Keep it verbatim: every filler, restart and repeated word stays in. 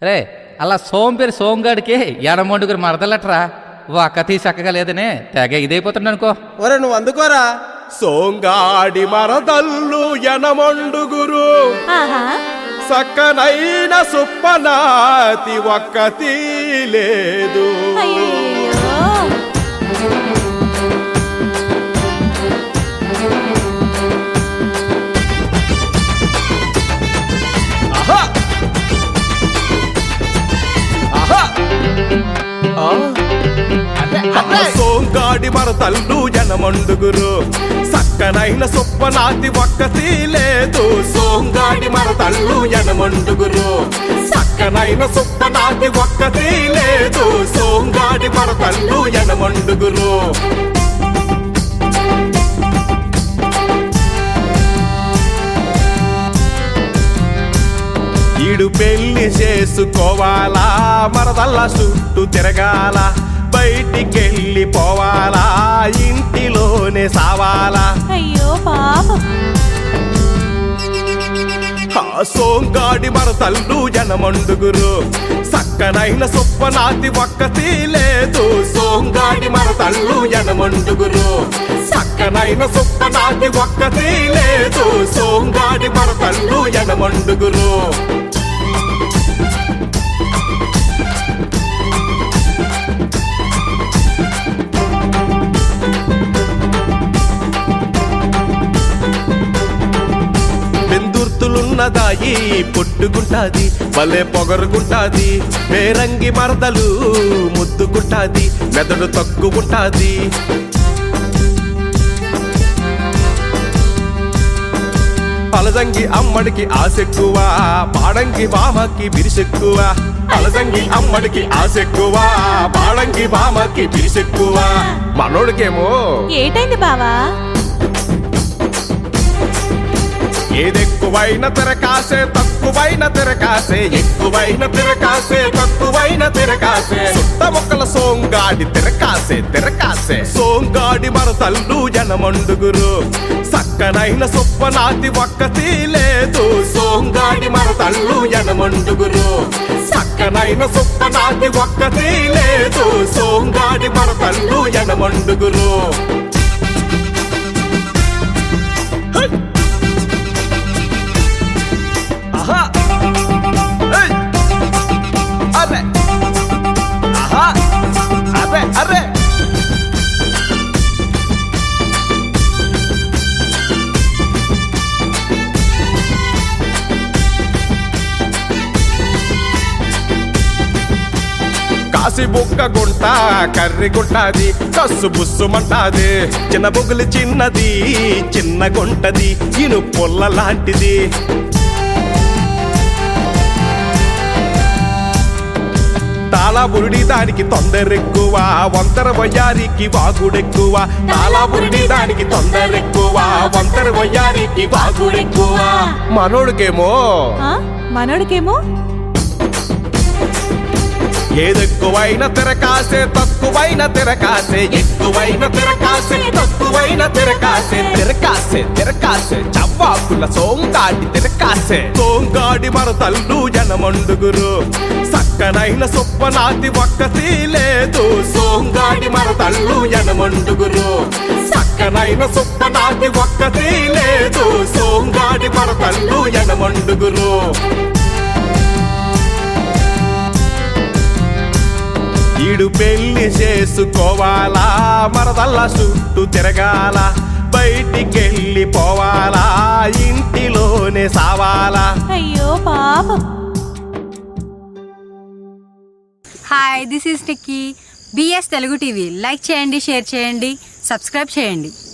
రే అలా సోంపేరు సోంగాడికి ఎడమొండుగురు మరదలట్రా ఒక్క తీసి చక్కగా లేదనే తెగ ఇదైపోతుంది అనుకో. ఒరే నువ్వు అందుకోరా. సోంగాడి మరదల్లు ఎనమొండుగురు సక్కనైన సుప్పనాతి ఒక్కతి లేదు. సోంగాడి మరదల్లు ఎనమొండుగురు సక్కనైన సుప్పనాతి ఒక్కతి లేదు. సోంగాడి మరదల్లు ఎనమొండుగురు సక్కనైన సుప్పనాతి ఒక్కతి లేదు. సోంగాడి మరదల్లు ఎనమొండుగురు. ఈడు పెళ్లి చేసుకోవాలా మరదల్ల చుట్టూ తిరగాల బయటికెళ్ళి పోవాలా ఇంటిలోనే సావాలా. అయ్యో పాపం. సోంగాడి మరదల్లు ఎనమొండుగురు సక్కనైన సుప్పనాతి ఒక్కతి లేదు. సోంగాడి మరదల్లు ఎనమొండుగురు సక్కనైన సుప్పనాతి ఒక్కతి లేదు. సోంగాడి మరదల్లు ఎనమొండుగురు. ఉన్నదాయి పొట్టుకుంటాది భలే పొగరుగుంటాది. మేరంగి మరదలు ముద్దుకుంటాది మెదడు తక్కువుంటాది. అలజంగి అమ్మడికి ఆసెక్కువ పాడంగి బామకి బిరిసెక్కువ. అలజంగి అమ్మడికి ఆసెక్కువ పాడంగి బామకి బిరిసెక్కువ. మనోడికేమో ఏటైంది బావా? ఏదెక్కువైన తిరకాసే తక్కువైన తిరకాసే ఎక్కువైన తిరకాసే తక్కువైన తిరకాసే. సుత్త మొక్కల సోంగాడి తిరకాసే తిరకాసే. సోంగాడి మరదల్లు ఎనమొండుగురు సక్కనైన సుప్పనాతి ఒక్కతి లేదు. సోంగాడి మరదల్లు ఎనమొండుగురు సక్కనైన సుప్పనాతి ఒక్కతి లేదు. సోంగాడి మరదల్లు ఎనమొండుగురు. కాసి బుక్క గుంట కర్రి గుంటాది కస్సు బుస్సుమంటాది. చిన్న బొగులు చిన్నది చిన్న గుంటది ఇను పొల్ల లాంటిది. తాళా బురుడి దానికి తొందరెక్కువ వంతర వయ్యారికి వాగుడెక్కువ. తాళా బురుడి దానికి తొందరెక్కువ వంతర వయ్యారికి వాగుడెక్కువ. మనోడికేమో మనోడికేమో ఏదెక్కువైన తిరకాసే తక్కువైన తిరకాసే ఎక్కువైన తిరకాసే తక్కువైన తిరకాసే. తిరకాసే తిరకాసే చవ్వాకుల సోంగాడి తిరకాసే. సోంగాడి మరదల్లు ఎనమొండుగురు సక్కనైన సుప్పనాతి ఒక్కతి లేదు. సోంగాడి మరదల్లు ఎనమొండుగురు సక్కనైన సుప్పనాతి ఒక్కతి లేదు. సోంగాడి మరదల్లు ఎనమొండుగురు. ఈడు పెళ్లి చేసుకోవాలా మరదల్ల చుట్టూ తిరగాల బయటికెళ్ళి పోవాలా ఇంటిలోనే సావాలా. అయ్యో పాపం. హాయ్ దిస్ ఈస్ టిక్కీ. బిఎస్ తెలుగు టీవీ లైక్ చేయండి షేర్ చేయండి సబ్స్క్రైబ్ చేయండి.